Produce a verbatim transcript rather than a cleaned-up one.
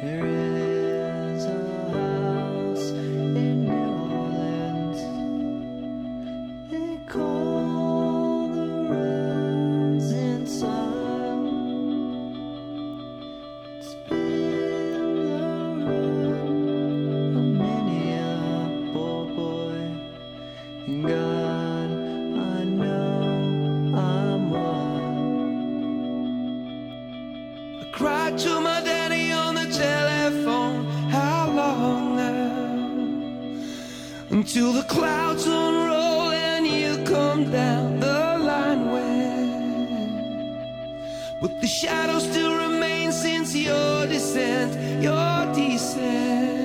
There is a house in New Orleans. They call the rising sun. It's been the run of many a poor boy. And God, I know I'm one. I cried to my daddy on the telephone. How long now? Until the clouds unroll and you come down the line where, but the shadow still remains since your descent, your descent.